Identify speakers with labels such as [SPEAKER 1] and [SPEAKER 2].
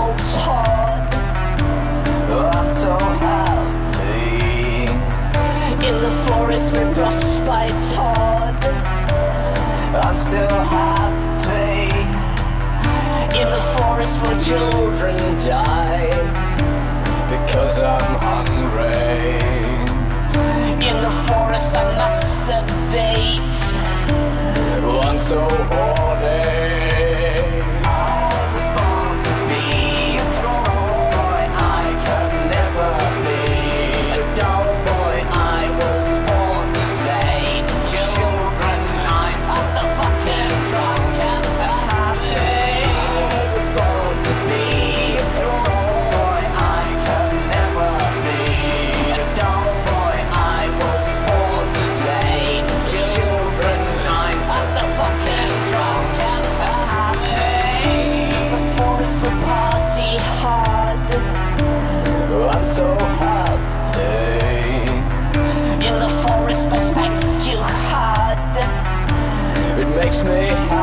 [SPEAKER 1] falls hard. I'm so happy. In the forest where frostbite's hard, I'm still happy. In the forest where children die because I'm hungry. In the forest I masturbate. I'm so horny. I'm so happy. In the forest I spank you hard. It makes me happy.